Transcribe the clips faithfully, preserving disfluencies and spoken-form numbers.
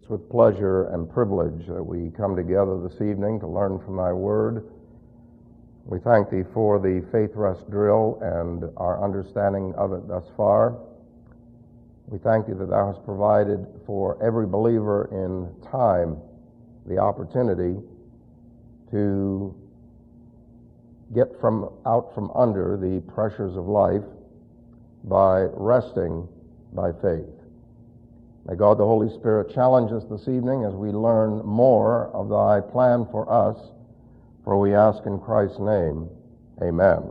It's with pleasure and privilege that we come together this evening to learn from thy word. We thank thee for the faith rest drill and our understanding of it thus far. We thank thee that thou hast provided for every believer in time the opportunity to get from out from under the pressures of life by resting by faith. May God the Holy Spirit challenge us this evening as we learn more of thy plan for us, for we ask in Christ's name, amen.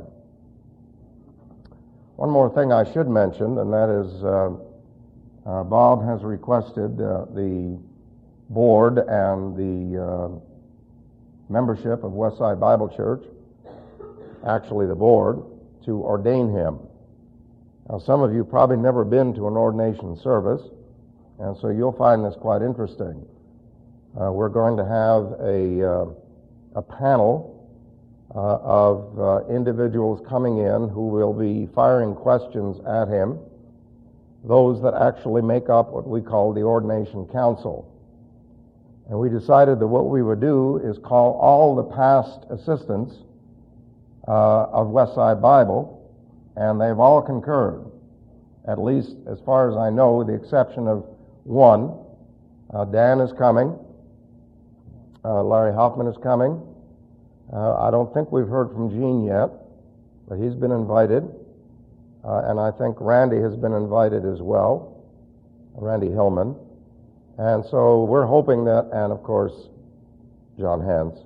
One more thing I should mention, and that is uh, uh, Bob has requested uh, the board and the uh, membership of Westside Bible Church, actually the board, to ordain him. Now, some of you probably never been to an ordination service, and so you'll find this quite interesting. Uh, we're going to have a, uh, a panel uh, of uh, individuals coming in who will be firing questions at him, those that actually make up what we call the Ordination Council. And we decided that what we would do is call all the past assistants uh, of Westside Bible, and they've all concurred, at least as far as I know, with the exception of one. Uh, Dan is coming. Uh, Larry Hoffman is coming. Uh, I don't think we've heard from Gene yet, but he's been invited. Uh, and I think Randy has been invited as well, Randy Hillman. And so we're hoping that, and of course, John Hance,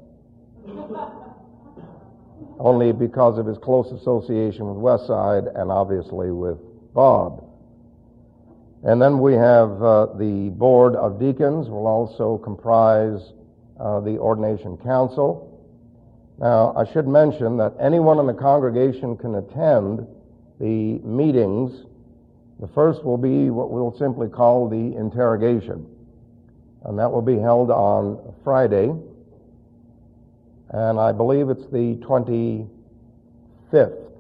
only because of his close association with Westside and obviously with Bob. And then we have uh, the Board of Deacons will also comprise uh, the Ordination Council. Now, I should mention that anyone in the congregation can attend the meetings. The first will be what we'll simply call the interrogation, and that will be held on Friday, and I believe it's the twenty-fifth.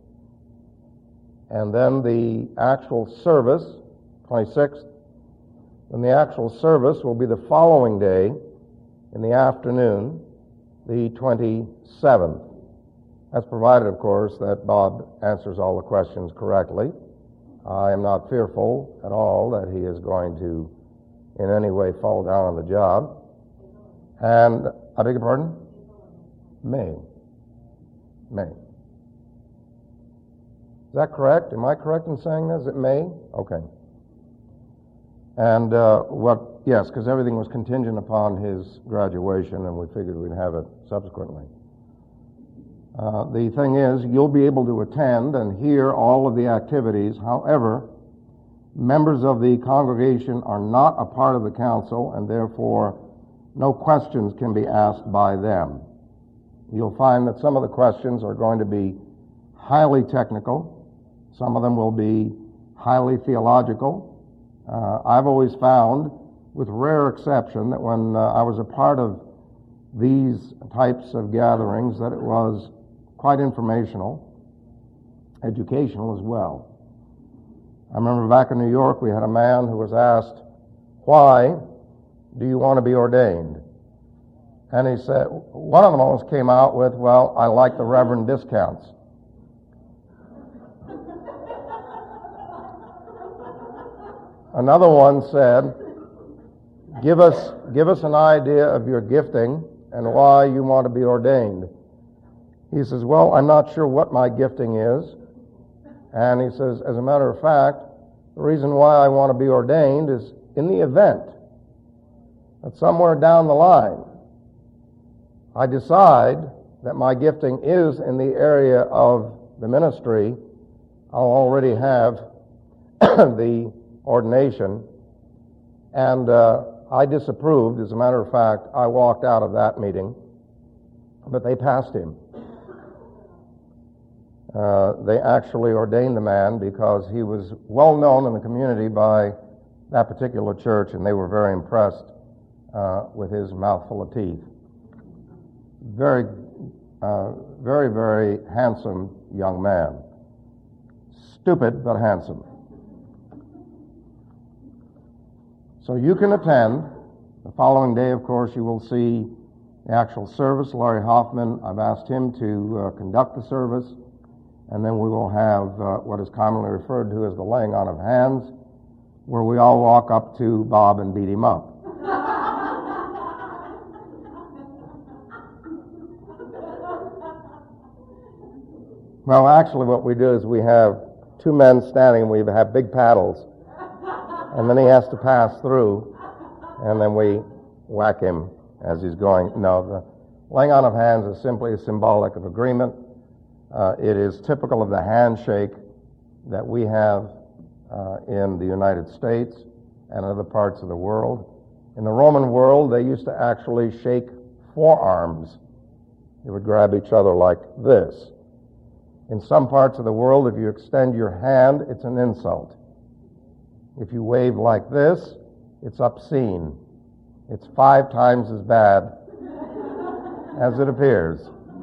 And then the actual service, twenty-sixth, and the actual service will be the following day in the afternoon, the twenty-seventh. That's provided, of course, that Bob answers all the questions correctly. I am not fearful at all that he is going to in any way fall down on the job. And, I beg your pardon? May. May. Is that correct? Am I correct in saying this? Is it May? Okay. And uh, what? Yes, because everything was contingent upon his graduation, and we figured we'd have it subsequently. Uh, the thing is, you'll be able to attend and hear all of the activities. However, members of the congregation are not a part of the council, and therefore no questions can be asked by them. You'll find that some of the questions are going to be highly technical. Some of them will be highly theological. Uh, I've always found, with rare exception, that when uh, I was a part of these types of gatherings, that it was quite informational, educational as well. I remember back in New York, we had a man who was asked, "Why do you want to be ordained?" And he said, one of them almost came out with, "Well, I like the Reverend discounts." Another one said, give us, give us an idea of your gifting and why you want to be ordained. He says, "Well, I'm not sure what my gifting is." And he says, "As a matter of fact, the reason why I want to be ordained is in the event that somewhere down the line I decide that my gifting is in the area of the ministry, I'll already have the ordination." And uh, I disapproved. As a matter of fact, I walked out of that meeting, but they passed him. Uh, they actually ordained the man because he was well known in the community by that particular church, and they were very impressed uh, with his mouthful of teeth. Very, uh, very, very handsome young man. Stupid, but handsome. So you can attend, The following day, of course, you will see the actual service. Larry Hoffman, I've asked him to uh, conduct the service, and then we will have uh, what is commonly referred to as the laying on of hands, where we all walk up to Bob and beat him up. Well, actually what we do is we have two men standing, and we have big paddles, and then he has to pass through, and then we whack him as he's going. No, the laying on of hands is simply symbolic of agreement. Uh, it is typical of the handshake that we have uh, in the United States and other parts of the world. In the Roman world, they used to actually shake forearms. They would grab each other like this. In some parts of the world, if you extend your hand, it's an insult. If you wave like this, it's obscene. It's five times as bad as it appears.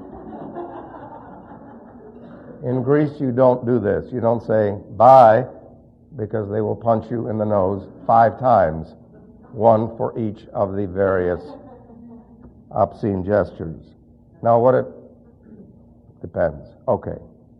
In Greece, you don't do this. You don't say bye, because they will punch you in the nose five times, one for each of the various obscene gestures. Now, what it depends. Okay.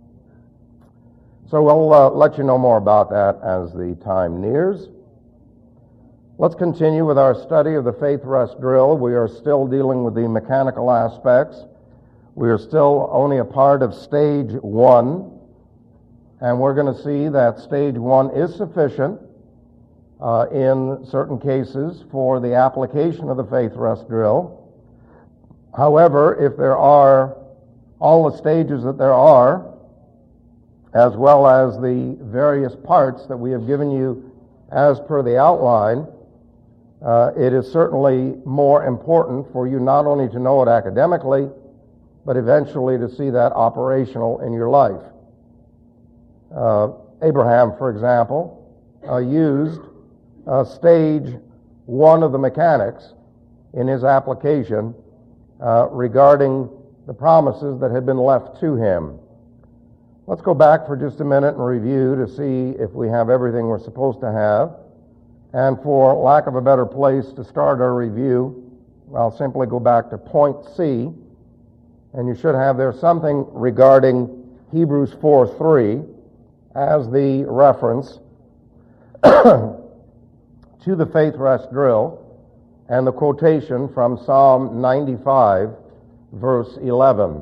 So we'll uh, let you know more about that as the time nears. Let's continue with our study of the faith rest drill. We are still dealing with the mechanical aspects. We are still only a part of stage one, and we're going to see that stage one is sufficient uh, in certain cases for the application of the faith rest drill. However, if there are all the stages that there are, as well as the various parts that we have given you as per the outline, uh, it is certainly more important for you not only to know it academically, but eventually to see that operational in your life. Uh, Abraham, for example, uh, used uh, stage one of the mechanics in his application uh, regarding the promises that had been left to him. Let's go back for just a minute and review to see if we have everything we're supposed to have. And for lack of a better place to start our review, I'll simply go back to point C, and you should have there something regarding Hebrews four three as the reference to the faith rest drill, and the quotation from Psalm ninety-five, verse eleven.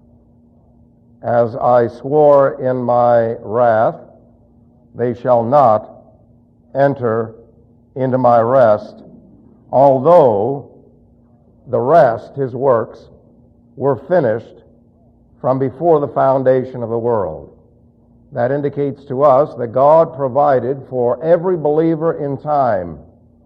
As I swore in my wrath, they shall not enter into my rest, although the rest, his works, were finished from before the foundation of the world. That indicates to us that God provided for every believer in time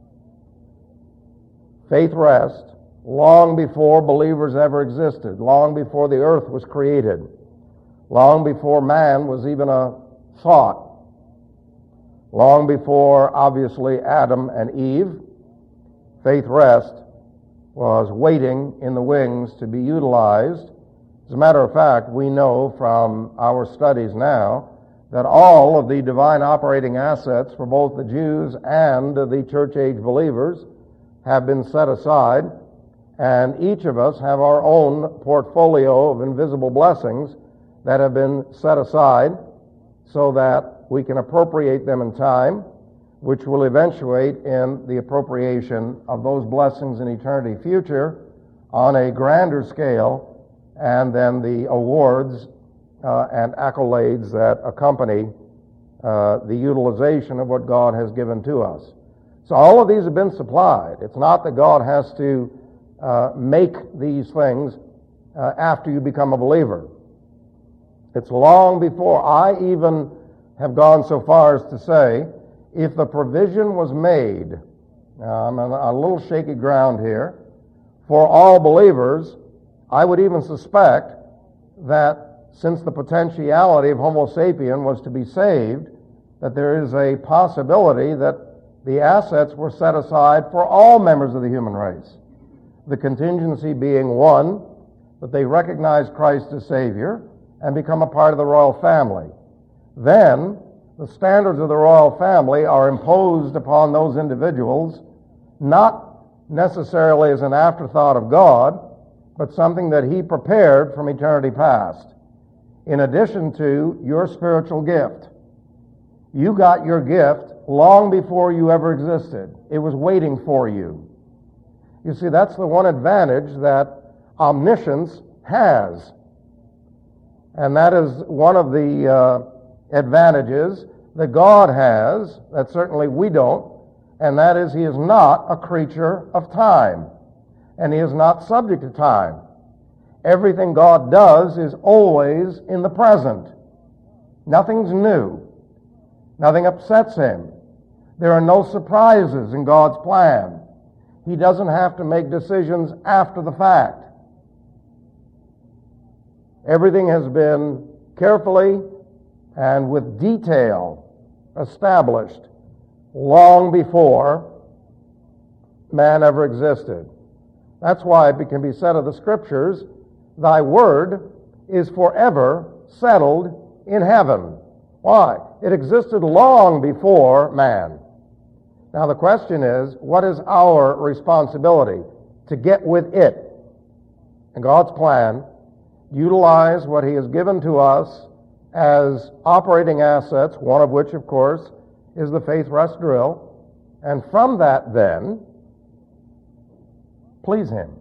faith rest long before believers ever existed, long before the earth was created, long before man was even a thought, long before, obviously, Adam and Eve. Faith rest was waiting in the wings to be utilized. As a matter of fact, we know from our studies now that all of the divine operating assets for both the Jews and the church age believers have been set aside, and each of us have our own portfolio of invisible blessings that have been set aside so that we can appropriate them in time, which will eventuate in the appropriation of those blessings in eternity future on a grander scale, and then the awards uh, and accolades that accompany uh, the utilization of what God has given to us. So all of these have been supplied. It's not that God has to uh, make these things uh, after you become a believer. It's long before. I even have gone so far as to say, if the provision was made, now I'm on a little shaky ground here, for all believers, I would even suspect that since the potentiality of Homo sapien was to be saved, that there is a possibility that the assets were set aside for all members of the human race. The contingency being, one, that they recognize Christ as Savior and become a part of the royal family. Then, the standards of the royal family are imposed upon those individuals not necessarily as an afterthought of God, but something that he prepared from eternity past. In addition to your spiritual gift. You got your gift long before you ever existed. It was waiting for you. You see, that's the one advantage that omniscience has. And that is one of the uh, advantages that God has, that certainly we don't, and that is he is not a creature of time, and he is not subject to time. Everything God does is always in the present. Nothing's new. Nothing upsets him. There are no surprises in God's plan. He doesn't have to make decisions after the fact. Everything has been carefully and with detail established long before man ever existed. That's why it can be said of the Scriptures, thy word is forever settled in heaven. Why? It existed long before man. Now the question is, what is our responsibility? To get with it. And God's plan, utilize what he has given to us as operating assets, one of which, of course, is the Faith Rest Drill. And from that, then, please him.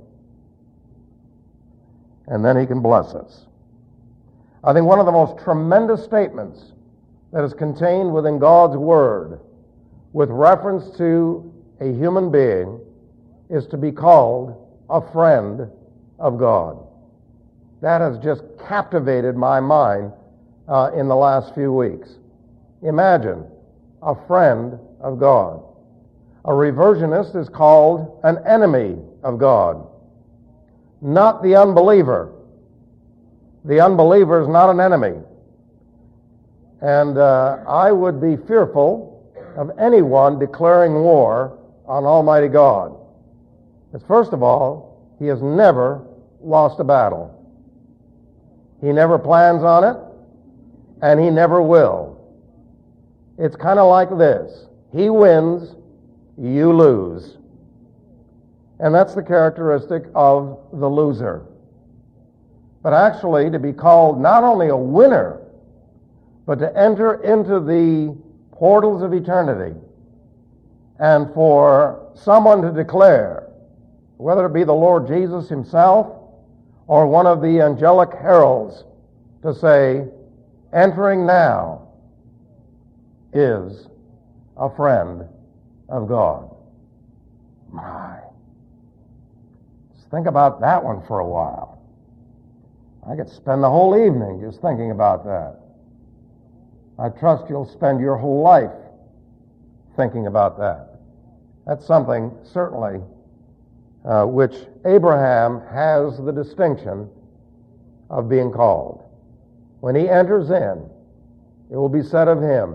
And then he can bless us. I think one of the most tremendous statements that is contained within God's Word with reference to a human being is to be called a friend of God. That has just captivated my mind uh, in the last few weeks. Imagine a friend of God. A reversionist is called an enemy of God, not the unbeliever. The unbeliever is not an enemy. And uh, I would be fearful of anyone declaring war on Almighty God. Because first of all, he has never lost a battle. He never plans on it, and he never will. It's kind of like this. He wins, you lose. And that's the characteristic of the loser. But actually, to be called not only a winner, but to enter into the portals of eternity, and for someone to declare, whether it be the Lord Jesus himself or one of the angelic heralds, to say, entering now is a friend of God. My. Just think about that one for a while. I could spend the whole evening just thinking about that. I trust you'll spend your whole life thinking about that. That's something, certainly, uh, which Abraham has the distinction of being called. When he enters in, it will be said of him,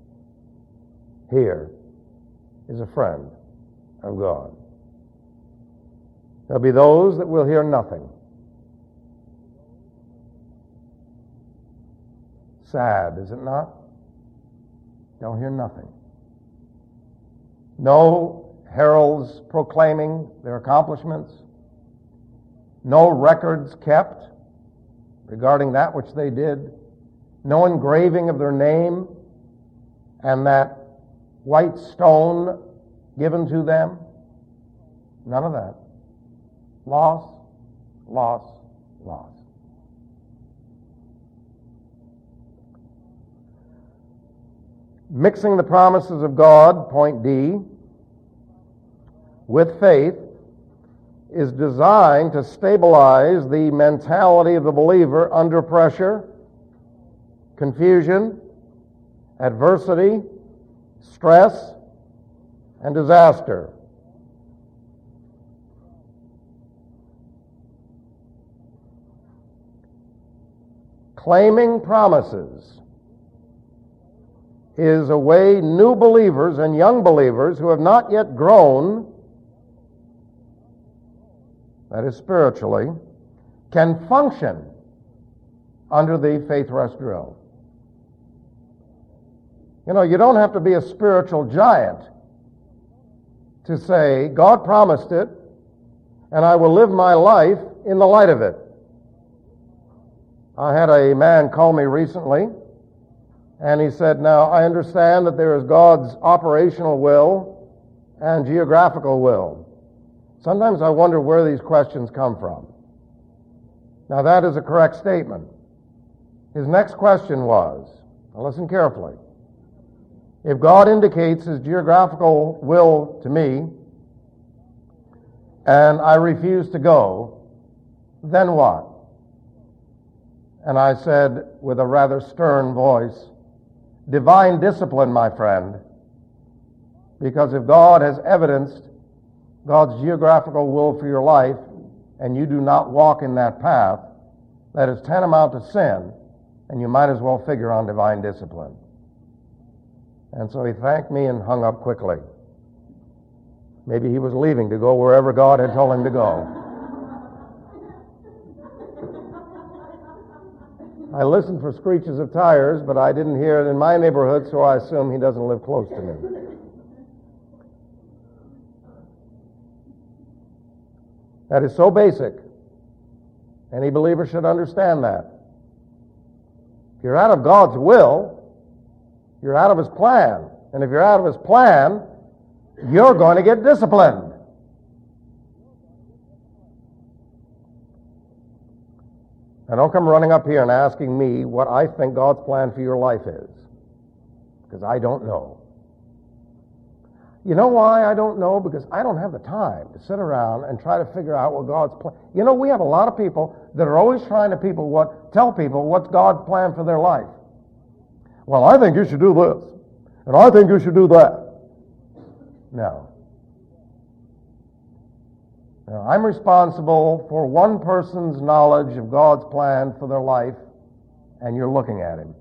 here is a friend of God. There'll be those that will hear nothing. Sad, is it not? They'll hear nothing. No heralds proclaiming their accomplishments. No records kept regarding that which they did. No engraving of their name and that white stone given to them. None of that. Loss, loss, loss. Mixing the promises of God, point D, with faith is designed to stabilize the mentality of the believer under pressure, confusion, adversity, stress, and disaster. Claiming promises is a way new believers and young believers who have not yet grown, that is spiritually, can function under the Faith Rest Drill. You know, you don't have to be a spiritual giant to say, God promised it, and I will live my life in the light of it. I had a man call me recently, and he said, now, I understand that there is God's operational will and geographical will. Sometimes I wonder where these questions come from. Now, that is a correct statement. His next question was, now listen carefully, if God indicates His geographical will to me, and I refuse to go, then what? And I said with a rather stern voice, divine discipline, my friend, because if God has evidenced God's geographical will for your life, and you do not walk in that path, that is tantamount to sin, and you might as well figure on divine discipline. And so he thanked me and hung up quickly. Maybe he was leaving to go wherever God had told him to go. I listened for screeches of tires, but I didn't hear it in my neighborhood, so I assume he doesn't live close to me. That is so basic. Any believer should understand that. If you're out of God's will, you're out of His plan. And if you're out of His plan, you're going to get disciplined. Now don't come running up here and asking me what I think God's plan for your life is, because I don't know. You know why I don't know? Because I don't have the time to sit around and try to figure out what God's plan. You know, we have a lot of people that are always trying to people what tell people what's God's plan for their life. Well, I think you should do this, and I think you should do that. No. Now, I'm responsible for one person's knowledge of God's plan for their life, and you're looking at him.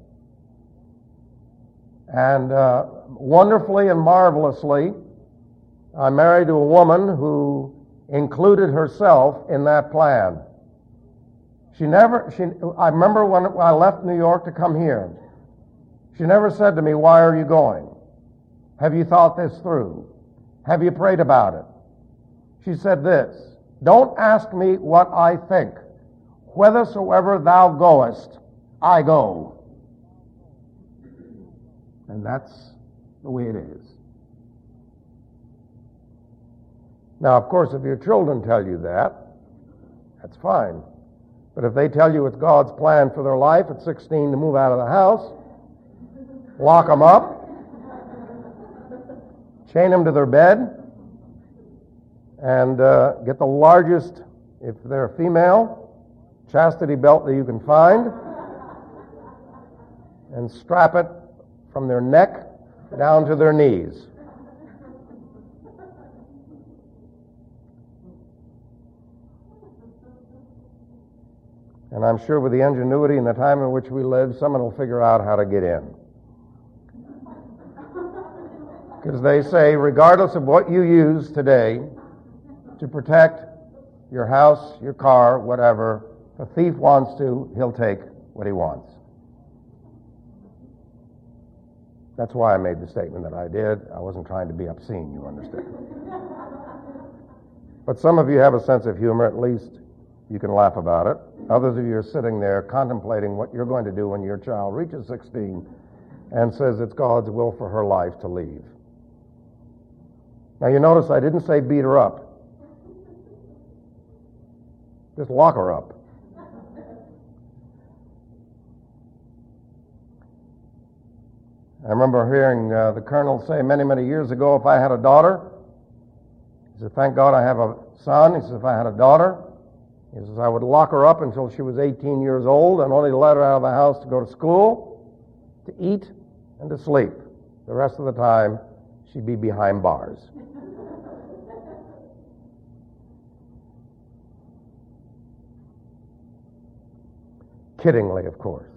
And uh, wonderfully and marvelously, I'm married to a woman who included herself in that plan. She never, she, I remember when I left New York to come here, she never said to me, why are you going? Have you thought this through? Have you prayed about it? She said this, don't ask me what I think. Whithersoever thou goest, I go. And that's the way it is. Now, of course, if your children tell you that, that's fine. But if they tell you it's God's plan for their life at sixteen to move out of the house, lock them up, chain them to their bed, and uh, get the largest, if they're a female, chastity belt that you can find, and strap it from their neck down to their knees. And I'm sure with the ingenuity and the time in which we live, someone will figure out how to get in. Because they say, regardless of what you use today to protect your house, your car, whatever, if a thief wants to, he'll take what he wants. That's why I made the statement that I did. I wasn't trying to be obscene, you understand. But some of you have a sense of humor, at least you can laugh about it. Others of you are sitting there contemplating what you're going to do when your child reaches sixteen and says it's God's will for her life to leave. Now you notice I didn't say beat her up. Just lock her up. I remember hearing uh, the colonel say many, many years ago, if I had a daughter, he said, thank God I have a son. He says, if I had a daughter, he says, I would lock her up until she was eighteen years old and only let her out of the house to go to school, to eat, and to sleep. The rest of the time, she'd be behind bars. Kiddingly, of course.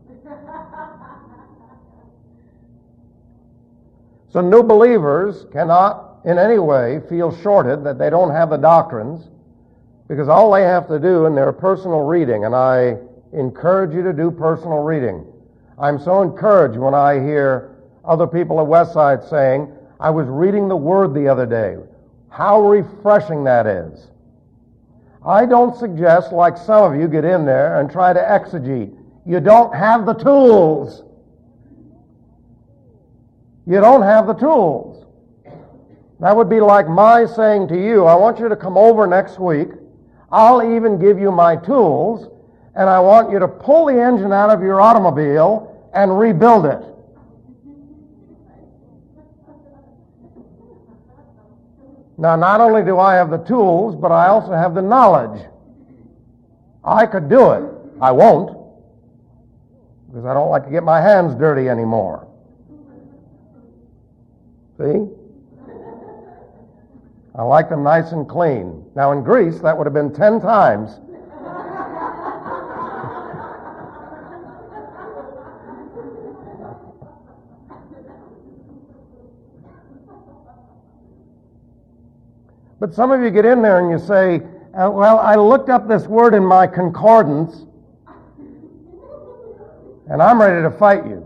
So new believers cannot in any way feel shorted that they don't have the doctrines, because all they have to do in their personal reading, and I encourage you to do personal reading. I'm so encouraged when I hear other people at Westside saying, I was reading the Word the other day. How refreshing that is. I don't suggest, like some of you, get in there and try to exegete. You don't have the tools. You don't have the tools. That would be like my saying to you, I want you to come over next week. I'll even give you my tools, and I want you to pull the engine out of your automobile and rebuild it. Now, not only do I have the tools, but I also have the knowledge. I could do it. I won't, because I don't like to get my hands dirty anymore. See? I like them nice and clean. Now, in Greece, that would have been ten times. But some of you get in there and you say, uh, well, I looked up this word in my concordance, and I'm ready to fight you.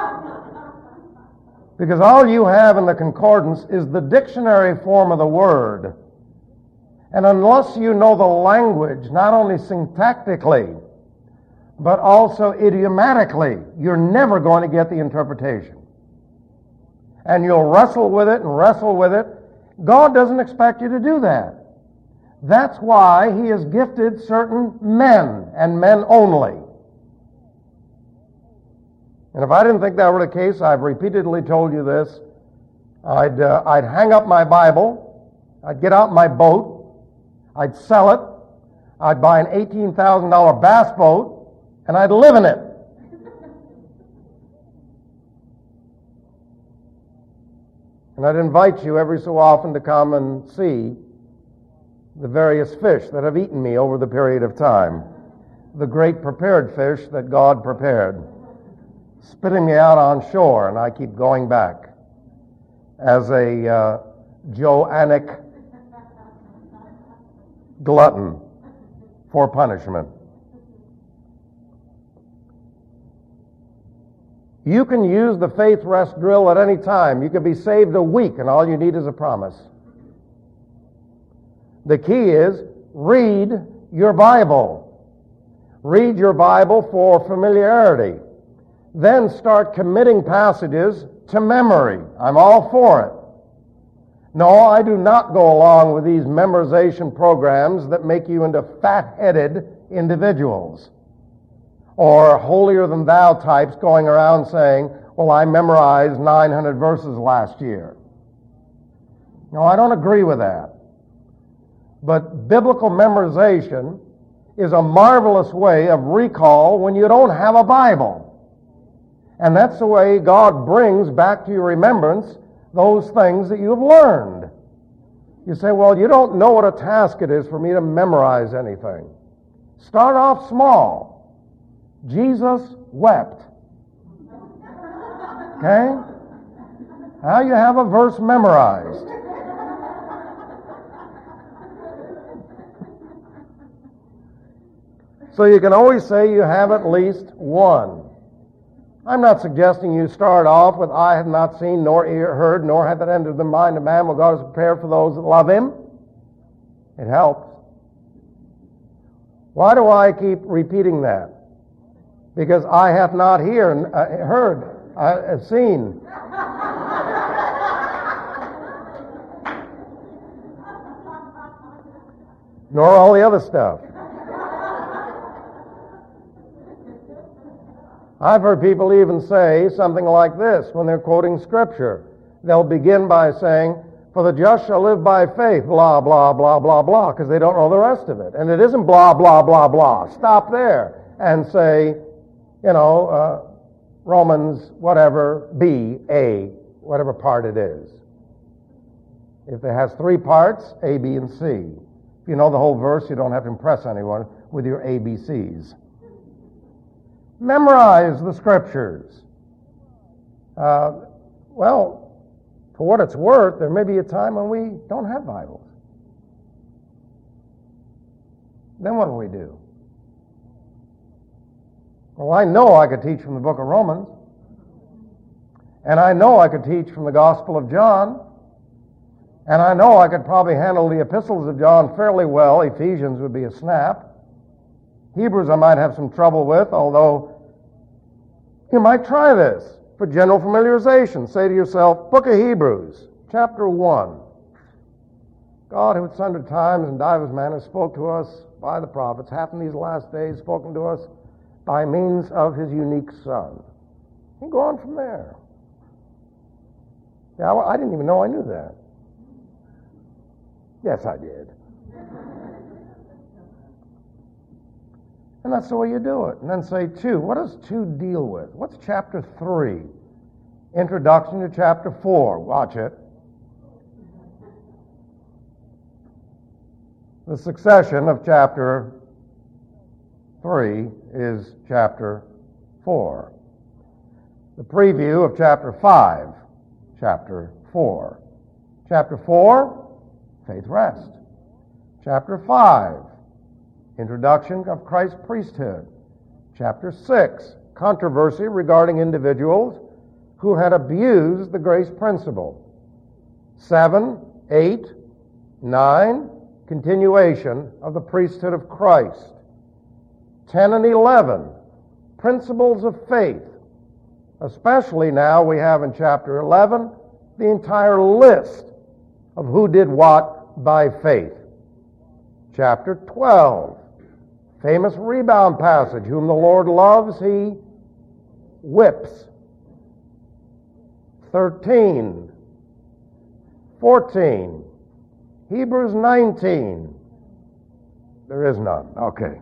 Because all you have in the concordance is the dictionary form of the word. And unless you know the language, not only syntactically, but also idiomatically, you're never going to get the interpretation. And you'll wrestle with it and wrestle with it. God doesn't expect you to do that. That's why He has gifted certain men, and men only. And if I didn't think that were the case, I've repeatedly told you this, I'd, uh, I'd hang up my Bible, I'd get out my boat, I'd sell it, I'd buy an eighteen thousand dollars bass boat, and I'd live in it. And I'd invite you every so often to come and see the various fish that have eaten me over the period of time. The great prepared fish that God prepared, spitting me out on shore, and I keep going back as a uh, Joannic glutton for punishment. You can use the faith rest drill at any time. You could be saved a week, and all you need is a promise. The key is read your Bible. Read your Bible for familiarity. Then start committing passages to memory. I'm all for it. No, I do not go along with these memorization programs that make you into fat-headed individuals, or holier-than-thou types going around saying, well, I memorized nine hundred verses last year. No, I don't agree with that. But biblical memorization is a marvelous way of recall when you don't have a Bible. And that's the way God brings back to your remembrance those things that you have learned. You say, well, you don't know what a task it is for me to memorize anything. Start off small. Jesus wept. Okay? Now you have a verse memorized. So you can always say you have at least one. I'm not suggesting you start off with, I have not seen, nor ear heard, nor have it entered the mind of man what God has prepared for those that love Him. It helps. Why do I keep repeating that? Because I have not hear, uh, heard, uh, seen. Nor all the other stuff. I've heard people even say something like this when they're quoting Scripture. They'll begin by saying, for the just shall live by faith, blah, blah, blah, blah, blah, because they don't know the rest of it. And it isn't blah, blah, blah, blah. Stop there and say, you know, uh, Romans, whatever, B, A, whatever part it is. If it has three parts, A, B, and C. If you know the whole verse, you don't have to impress anyone with your A B Cs. Memorize the Scriptures. Uh, well, for what it's worth, there may be a time when we don't have Bibles. Then what do we do? Well, I know I could teach from the book of Romans, and I know I could teach from the Gospel of John, And I know I could probably handle the epistles of John fairly well. Ephesians would be a snap. Hebrews I might have some trouble with, although you might try this for general familiarization. Say to yourself, Book of Hebrews, chapter one. God, who at sundry times and divers manners spoke to us by the prophets, hath in these last days spoken to us by means of his unique Son. You go on from there. Yeah, well, I didn't even know I knew that. Yes, I did. And that's the way you do it. And then say two. What does two deal with? What's chapter three? Introduction to chapter four. Watch it. The succession of chapter three is chapter four. The preview of chapter five, chapter four. Chapter four, faith rest. Chapter five, introduction of Christ's priesthood. Chapter six, controversy regarding individuals who had abused the grace principle. Seven, eight, nine, continuation of the priesthood of Christ. Ten and eleven, principles of faith. Especially now we have in chapter eleven the entire list of who did what by faith. Chapter twelve, famous rebound passage, whom the Lord loves, he whips. thirteen, fourteen, Hebrews nineteen. There is none. Okay.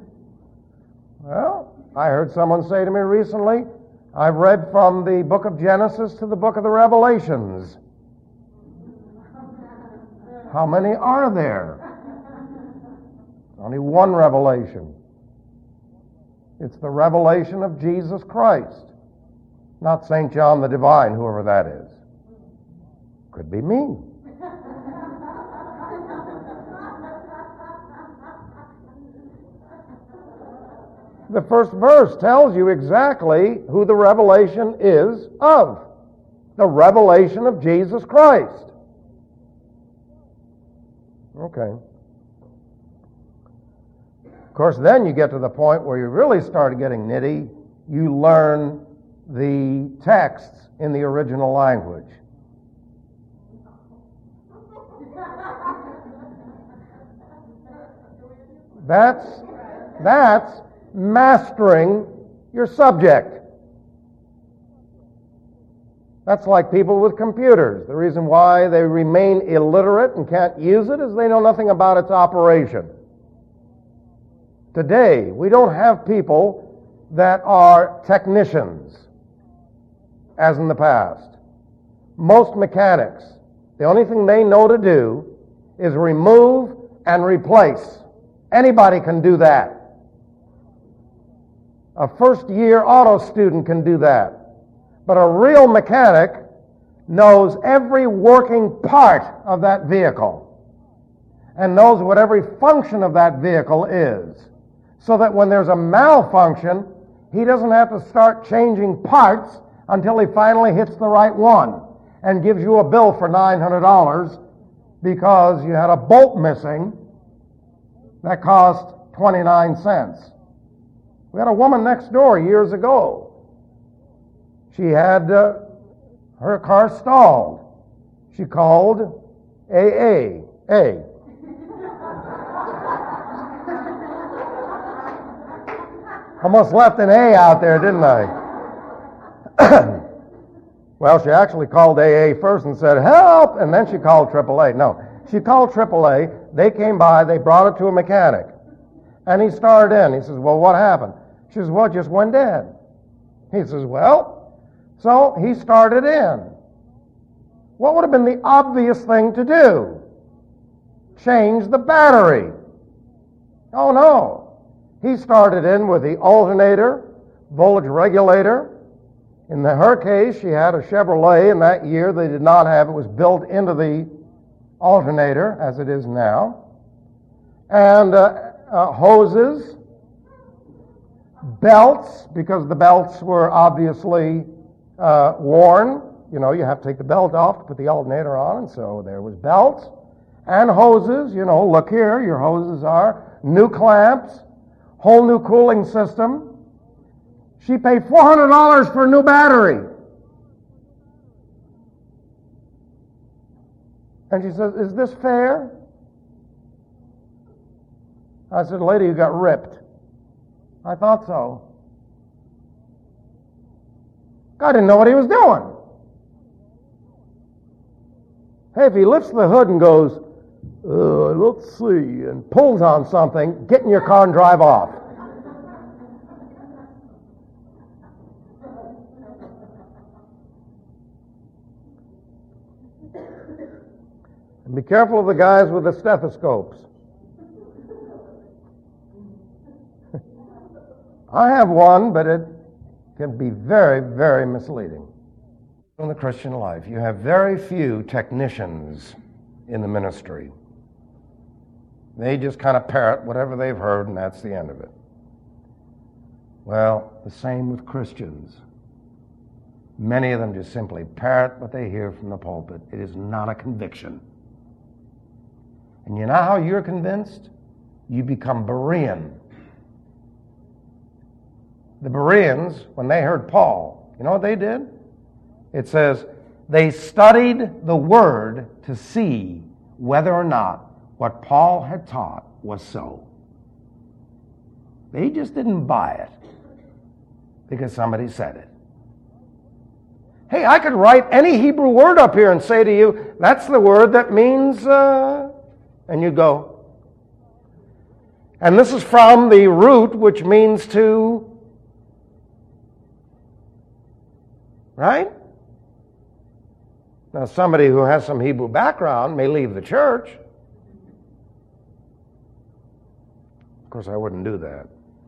Well, I heard someone say to me recently, I've read from the book of Genesis to the book of the Revelations. How many are there? Only one revelation. It's the revelation of Jesus Christ. Not Saint John the Divine, whoever that is. Could be me. The first verse tells you exactly who the revelation is of. The revelation of Jesus Christ. Okay. Of course, then you get to the point where you really start getting nitty. You learn the texts in the original language. That's, that's mastering your subject. That's like people with computers. The reason why they remain illiterate and can't use it is they know nothing about its operation. Today, we don't have people that are technicians, as in the past. Most mechanics, the only thing they know to do is remove and replace. Anybody can do that. A first-year auto student can do that. But a real mechanic knows every working part of that vehicle and knows what every function of that vehicle is, so that when there's a malfunction, he doesn't have to start changing parts until he finally hits the right one and gives you a bill for nine hundred dollars because you had a bolt missing that cost twenty-nine cents. We had a woman next door years ago. She had uh, her car stalled. She called A A. A. Almost left an A out there, didn't I? Well, she actually called A A first and said, help, and then she called triple A. No, she called triple A. They came by. They brought it to a mechanic. And he started in. He says, well, what happened? She says, well, it just went dead. He says, well, so he started in. What would have been the obvious thing to do? Change the battery. Oh, no. He started in with the alternator, voltage regulator. In the, her case, she had a Chevrolet, and that year they did not have it. It was built into the alternator, as it is now. And uh, uh, hoses, belts, because the belts were obviously uh, worn, you know, you have to take the belt off to put the alternator on, and so there was belts and hoses. You know, look here, your hoses are new clamps, whole new cooling system. She paid four hundred dollars for a new battery. And she says, is this fair? I said, lady, you got ripped. I thought so. I didn't know what he was doing. Hey, if he lifts the hood and goes, uh, let's see, and pulls on something, get in your car and drive off. And be careful of the guys with the stethoscopes. I have one, but it can be very, very misleading. In the Christian life, you have very few technicians in the ministry. They just kind of parrot whatever they've heard, and that's the end of it. Well, the same with Christians. Many of them just simply parrot what they hear from the pulpit. It is not a conviction. And you know how you're convinced? You become Berean. The Bereans, when they heard Paul, you know what they did? It says, they studied the word to see whether or not what Paul had taught was so. They just didn't buy it because somebody said it. Hey, I could write any Hebrew word up here and say to you, that's the word that means, uh, and you go. And this is from the root which means to, right? Now, somebody who has some Hebrew background may leave the church. Of course, I wouldn't do that.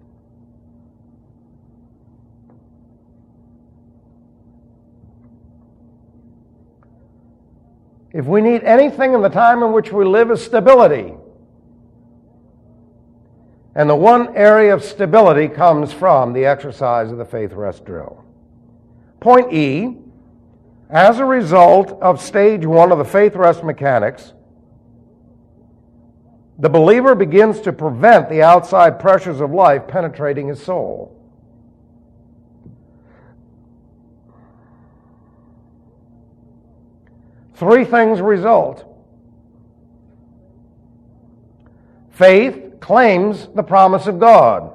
If we need anything in the time in which we live is stability. And the one area of stability comes from the exercise of the faith rest drill. Point E, as a result of stage one of the faith rest mechanics, the believer begins to prevent the outside pressures of life penetrating his soul. Three things result. Faith claims the promise of God.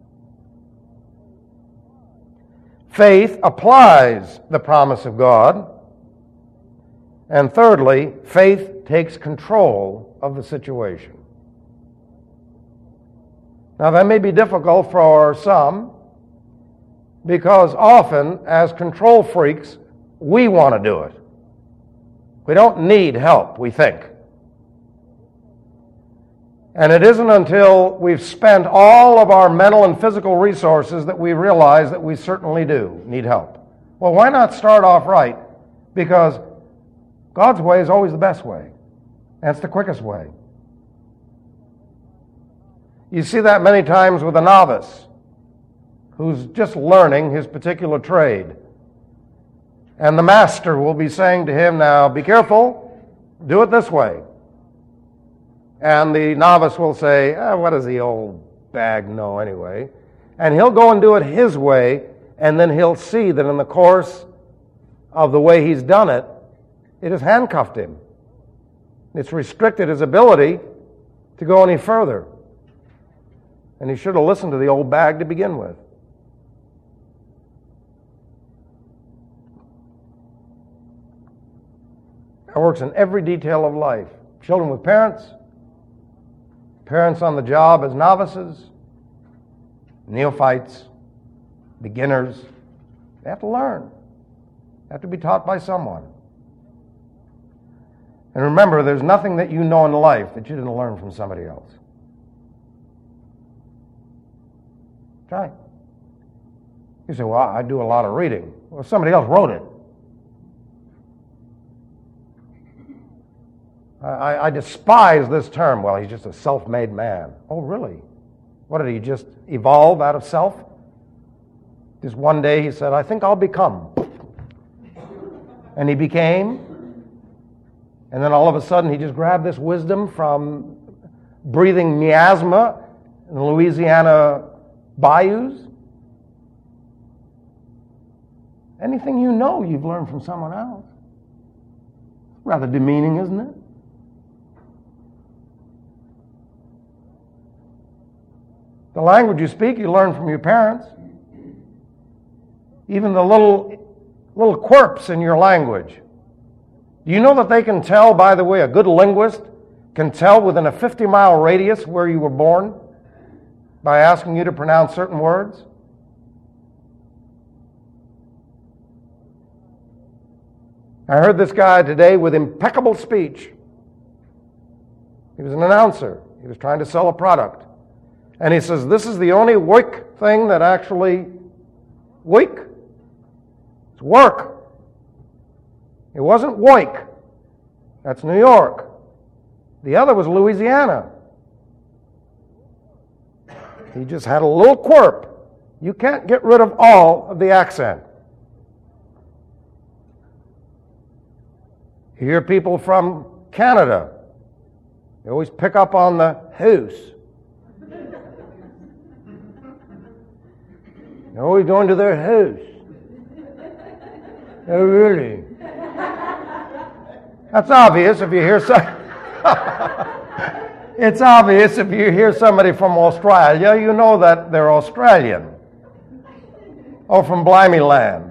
Faith applies the promise of God. And thirdly, faith takes control of the situation. Now, that may be difficult for some because often, as control freaks, we want to do it. We don't need help, we think. And it isn't until we've spent all of our mental and physical resources that we realize that we certainly do need help. Well, why not start off right? Because God's way is always the best way. And it's the quickest way. You see that many times with a novice who's just learning his particular trade. And the master will be saying to him, now, be careful, do it this way. And the novice will say, ah, what does the old bag know anyway? And he'll go and do it his way, and then he'll see that in the course of the way he's done it, it has handcuffed him. It's restricted his ability to go any further. And he should have listened to the old bag to begin with. That works in every detail of life. Children with parents, parents on the job as novices, neophytes, beginners. They have to learn. They have to be taught by someone. And remember, there's nothing that you know in life that you didn't learn from somebody else. Try. You say, well, I do a lot of reading. Well, somebody else wrote it. I, I despise this term. Well, he's just a self-made man. Oh, really? What, did he just evolve out of self? Just one day he said, I think I'll become. and he became. And then all of a sudden he just grabbed this wisdom from breathing miasma in the Louisiana bayous. Anything you know, you've learned from someone else. Rather demeaning, isn't it? The language you speak, you learn from your parents. Even the little, little quirks in your language. Do you know that they can tell, by the way, a good linguist can tell within a fifty-mile radius where you were born by asking you to pronounce certain words? I heard this guy today with impeccable speech. He was an announcer. He was trying to sell a product. And he says, this is the only work thing that actually work. It's work. It wasn't work. That's New York. The other was Louisiana. He just had a little quirk. You can't get rid of all of the accent. You hear people from Canada. They always pick up on the house. They're always going to their house. Oh, really? That's obvious if you hear some. It's obvious if you hear somebody from Australia, you know that they're Australian. Or from Blimey Land.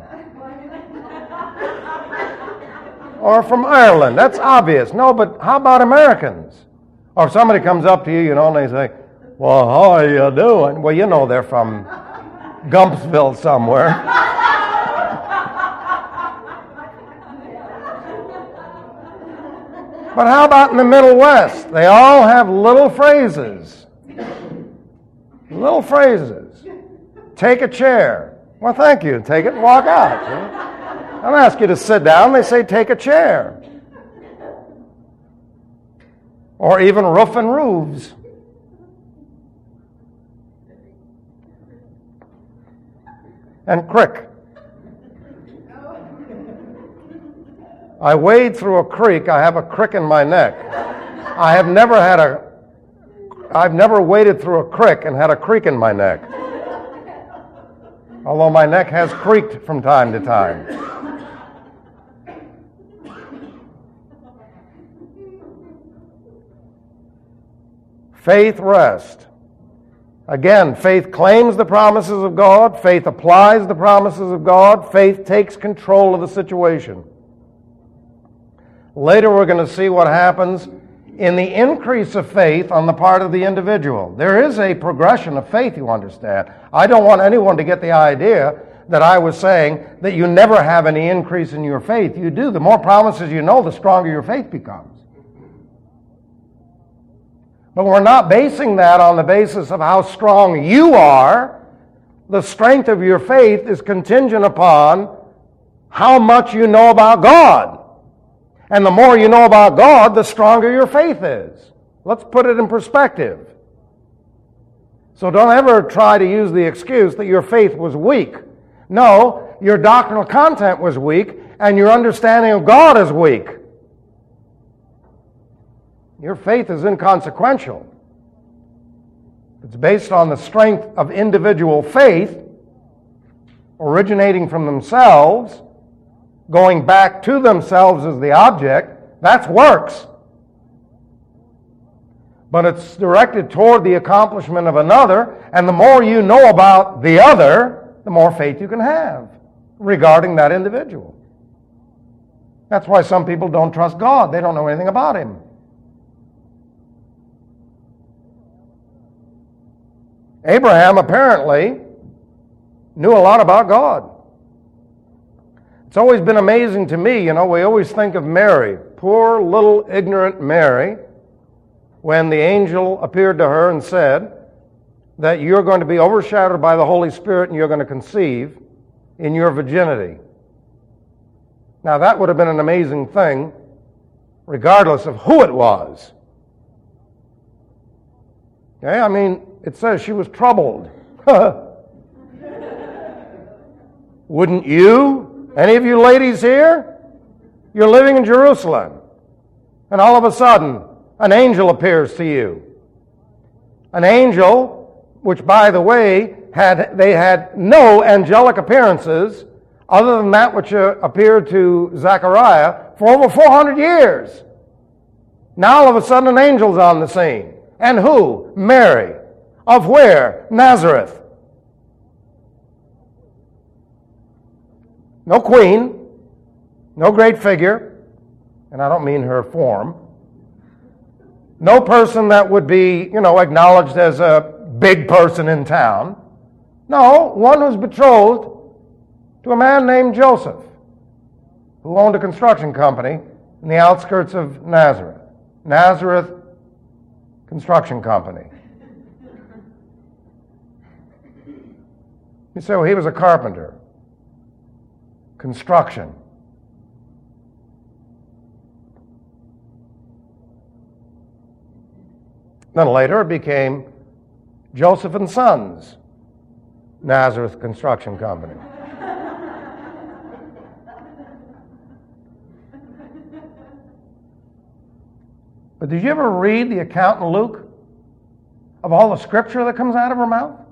Or from Ireland. That's obvious. No, but how about Americans? Or if somebody comes up to you, you know, and they say, well, how are you doing? Well, you know they're from Gumpsville somewhere. But how about in the Middle West? They all have little phrases. Little phrases. Take a chair. Well, thank you. Take it and walk out. See? I don't ask you to sit down. They say take a chair. Or even roof and roofs. And crick. I wade through a creek. I have a crick in my neck. I have never had a, I've never waded through a creek and had a creak in my neck. Although my neck has creaked from time to time. Faith rest. Again, faith claims the promises of God. Faith applies the promises of God. Faith takes control of the situation. Later we're going to see what happens in the increase of faith on the part of the individual. There is a progression of faith, you understand. I don't want anyone to get the idea that I was saying that you never have any increase in your faith. You do. The more promises you know, the stronger your faith becomes. But we're not basing that on the basis of how strong you are. The strength of your faith is contingent upon how much you know about God. And the more you know about God, the stronger your faith is. Let's put it in perspective. So don't ever try to use the excuse that your faith was weak. No, your doctrinal content was weak, and your understanding of God is weak. Your faith is inconsequential. It's based on the strength of individual faith, originating from themselves, going back to themselves as the object. That's works. But it's directed toward the accomplishment of another, and the more you know about the other, the more faith you can have regarding that individual. That's why some people don't trust God. They don't know anything about Him. Abraham apparently knew a lot about God. It's always been amazing to me, you know, we always think of Mary, poor little ignorant Mary, when the angel appeared to her and said that you're going to be overshadowed by the Holy Spirit and you're going to conceive in your virginity. Now that would have been an amazing thing, regardless of who it was. Okay, I mean, it says she was troubled. Wouldn't you? Any of you ladies here? You're living in Jerusalem, and all of a sudden, an angel appears to you. An angel, which, by the way, had they had no angelic appearances other than that which uh, appeared to Zechariah for over four hundred years. Now all of a sudden an angel's on the scene. And who? Mary. Of where? Nazareth. No queen, no great figure, and I don't mean her form. No person that would be, you know, acknowledged as a big person in town. No, one who's betrothed to a man named Joseph, who owned a construction company in the outskirts of Nazareth. Nazareth Construction Company. You say, well, he was a carpenter. Construction. Then later it became Joseph and Sons, Nazareth Construction Company. But did you ever read the account in Luke of all the scripture that comes out of her mouth?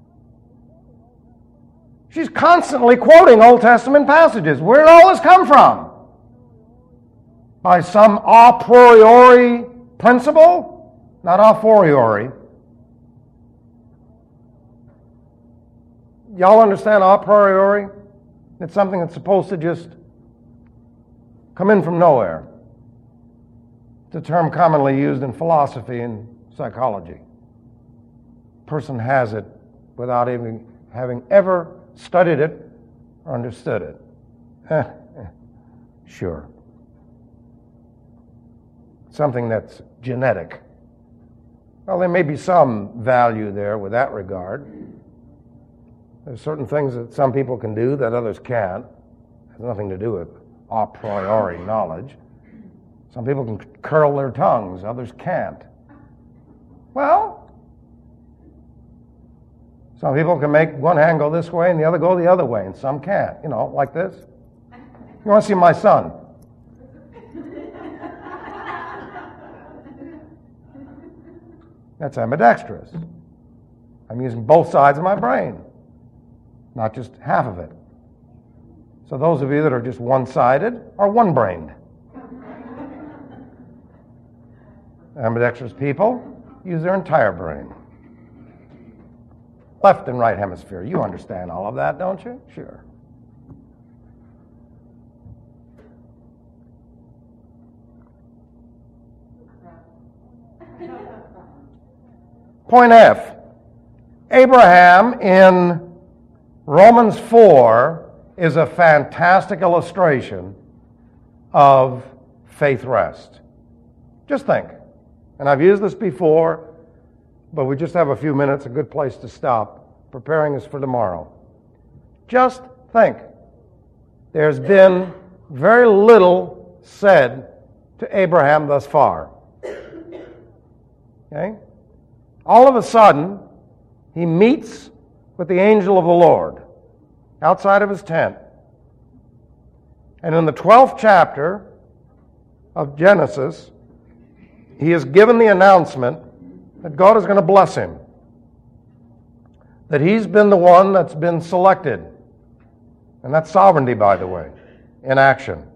She's constantly quoting Old Testament passages. Where did all this come from? By some a priori principle? Not a fortiori. Y'all understand a priori? It's something that's supposed to just come in from nowhere. It's a term commonly used in philosophy and psychology. A person has it without even having ever studied it or understood it. Eh, eh, sure. Something that's genetic. Well, there may be some value there with that regard. There's certain things that some people can do that others can't. It has nothing to do with a priori knowledge. Some people can curl their tongues, others can't. Well, some people can make one hand go this way and the other go the other way, and some can't. You know, like this. You want to see my son? That's ambidextrous. I'm using both sides of my brain, not just half of it. So those of you that are just one-sided are one-brained. Ambidextrous people use their entire brain. Left and right hemisphere. You understand all of that, don't you? Sure. Point F. Abraham in Romans four is a fantastic illustration of faith rest. Just think. And I've used this before, but we just have a few minutes, a good place to stop, preparing us for tomorrow. Just think. There's been very little said to Abraham thus far. Okay? All of a sudden, he meets with the angel of the Lord outside of his tent. And in the twelfth chapter of Genesis, he is given the announcement that God is going to bless him. That he's been the one that's been selected. And that's sovereignty, by the way, in action.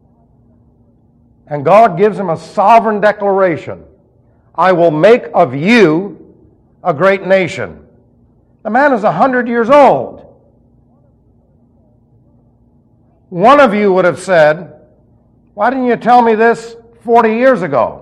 And God gives him a sovereign declaration. I will make of you a great nation. The man is a hundred years old. One of you would have said, why didn't you tell me this forty years ago?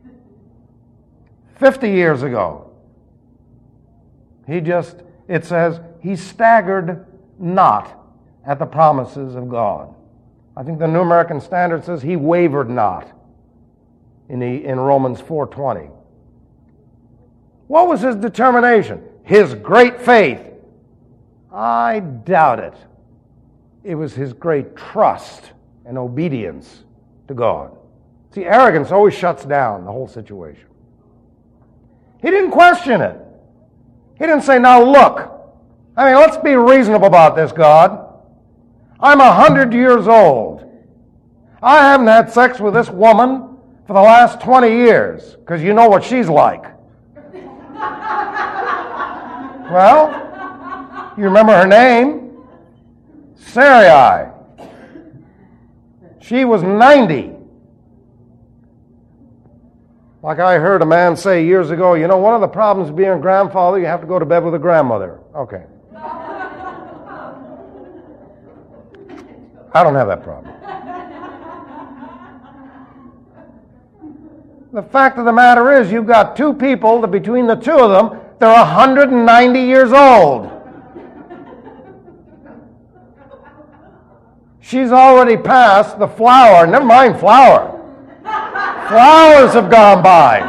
fifty years ago. He just, it says, he staggered not at the promises of God. I think the New American Standard says he wavered not in, the, in Romans four twenty. What was his determination? His great faith? I doubt it. It was his great trust and obedience to God. See, arrogance always shuts down the whole situation. He didn't question it. He didn't say, now look, I mean, let's be reasonable about this, God. I'm a hundred years old. I haven't had sex with this woman for the last twenty years, because you know what she's like. Well, you remember her name? Sarai. She was ninety. Like I heard a man say years ago, you know, one of the problems of being a grandfather, you have to go to bed with a grandmother. Okay. I don't have that problem. The fact of the matter is, you've got two people that between the two of them, they're one hundred ninety years old. She's already past the flower. Never mind flower. Flowers have gone by.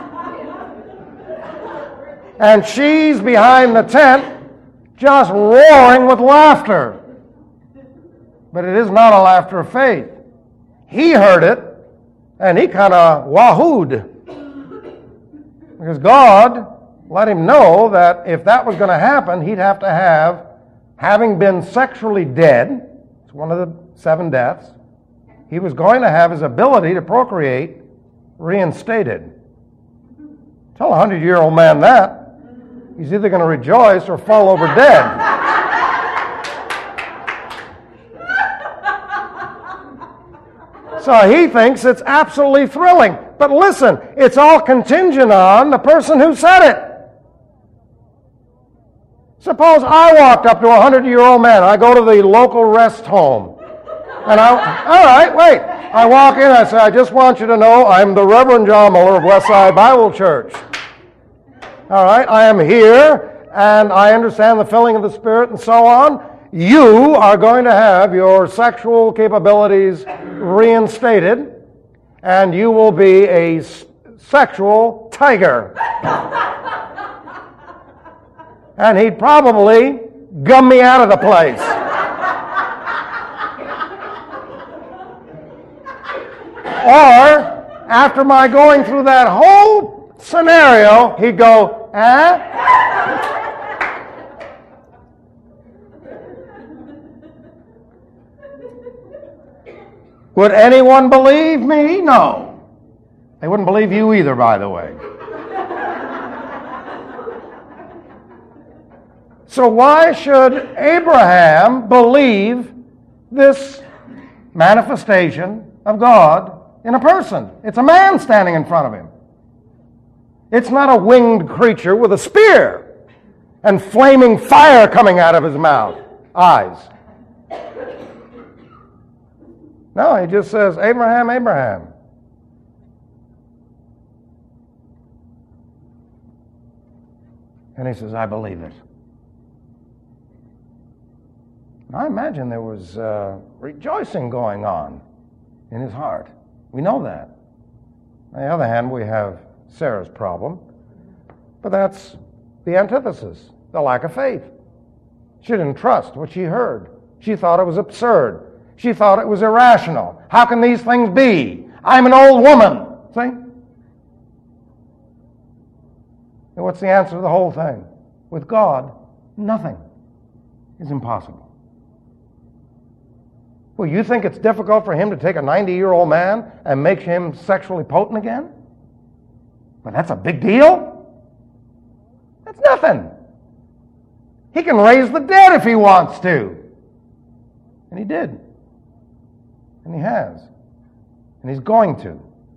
And she's behind the tent just roaring with laughter. But it is not a laughter of faith. He heard it, and he kind of wahooed. Because God let him know that if that was going to happen, he'd have to have, having been sexually dead, it's one of the seven deaths, he was going to have his ability to procreate reinstated. Tell a hundred-year-old man that, he's either going to rejoice or fall over dead. So he thinks it's absolutely thrilling. But listen, it's all contingent on the person who said it. Suppose I walked up to a hundred-year-old man. I go to the local rest home. And I, all right, wait. I walk in, I say, I just want you to know I'm the Reverend John Muller of Westside Bible Church. All right, I am here, and I understand the filling of the Spirit and so on. You are going to have your sexual capabilities reinstated, and you will be a s- sexual tiger. And he'd probably gum me out of the place. Or, after my going through that whole scenario, he'd go, eh? Would anyone believe me? No. They wouldn't believe you either, by the way. So why should Abraham believe this manifestation of God in a person? It's a man standing in front of him. It's not a winged creature with a spear and flaming fire coming out of his mouth, eyes. No, he just says, Abraham, Abraham. And he says, I believe it. I imagine there was uh, rejoicing going on in his heart. We know that. On the other hand, we have Sarah's problem, but that's the antithesis, the lack of faith. She didn't trust what she heard. She thought it was absurd. She thought it was irrational. How can these things be? I'm an old woman. See? And what's the answer to the whole thing? With God, nothing is impossible. Well, you think it's difficult for him to take a ninety-year-old man and make him sexually potent again? But that's a big deal? That's nothing. He can raise the dead if he wants to. And he did. And he has. And he's going to.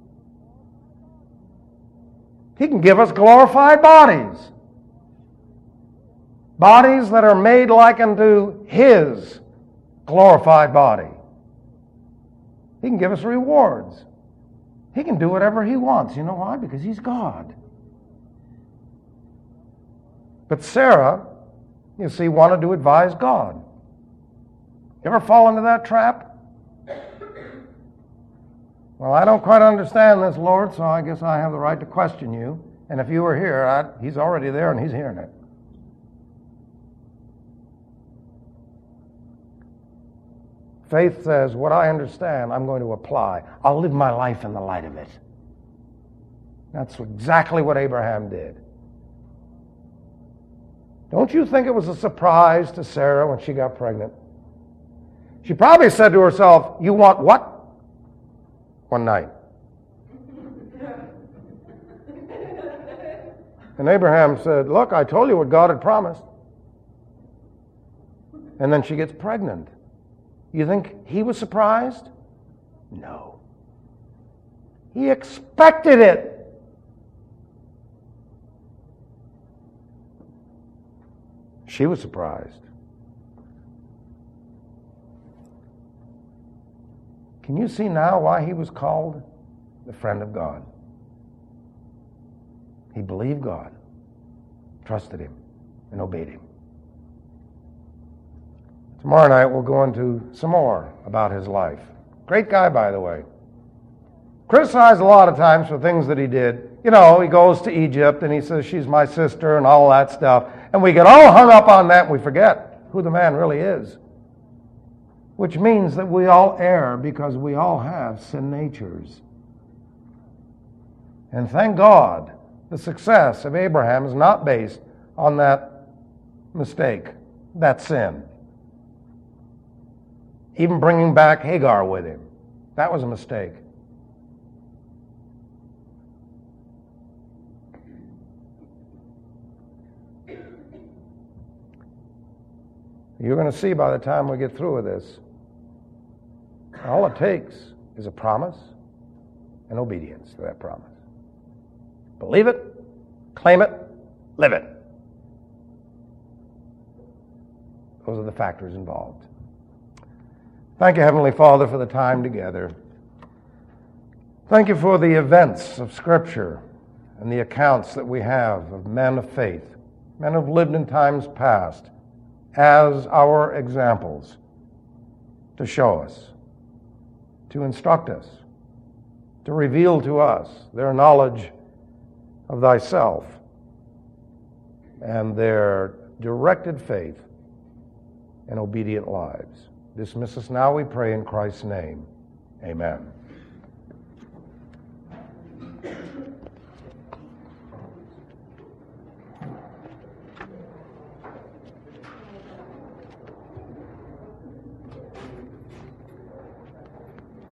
He can give us glorified bodies. Bodies that are made like unto his glorified body. He can give us rewards. He can do whatever he wants. You know why? Because he's God. But Sarah, you see, wanted to advise God. You ever fall into that trap? Well, I don't quite understand this, Lord, so I guess I have the right to question you. And if you were here, I'd, he's already there and he's hearing it. Faith says, what I understand, I'm going to apply. I'll live my life in the light of it. That's exactly what Abraham did. Don't you think it was a surprise to Sarah when she got pregnant? She probably said to herself, you want what? one night. And Abraham said, look, I told you what God had promised. And then she gets pregnant. You think he was surprised? No. He expected it. She was surprised. Can you see now why he was called the friend of God? He believed God, trusted him, and obeyed him. Tomorrow night we'll go into some more about his life. Great guy, by the way. Criticized a lot of times for things that he did. You know, he goes to Egypt and he says, she's my sister and all that stuff. And we get all hung up on that and we forget who the man really is. Which means that we all err because we all have sin natures. And thank God, the success of Abraham is not based on that mistake, that sin. Even bringing back Hagar with him, that was a mistake. You're going to see by the time we get through with this, all it takes is a promise and obedience to that promise. Believe it, claim it, live it. Those are the factors involved. Thank you, Heavenly Father, for the time together. Thank you for the events of Scripture and the accounts that we have of men of faith, men who have lived in times past, as our examples to show us, to instruct us, to reveal to us their knowledge of thyself and their directed faith and obedient lives. Dismiss us now, we pray in Christ's name. Amen.